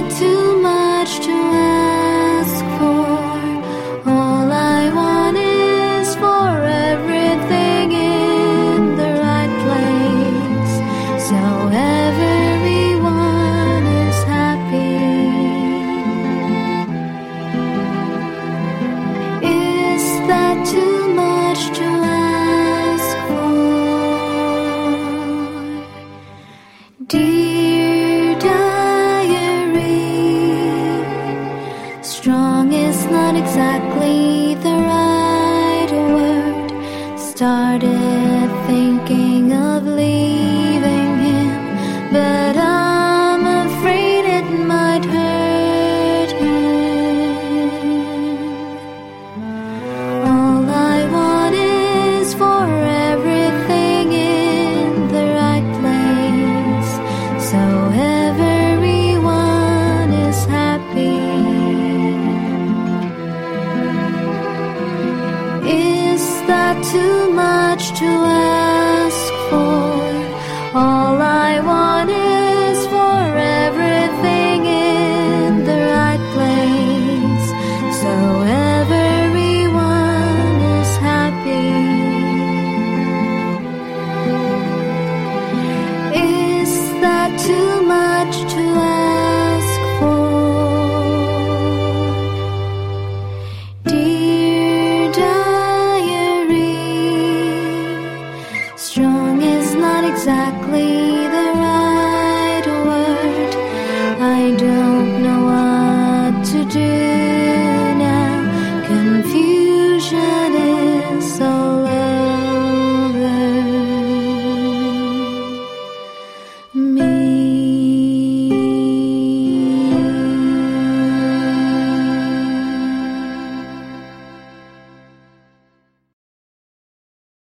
it too much to ask for? All I want is for everything in the right place, so everyone is happy. Is that too much to ask for? Dear diary, strong is not exactly the right word. Started thinking of leaving him, but I'm afraid it might hurt him. All I want is for everything in the right place, so everyone is happy. Is that too much to ask?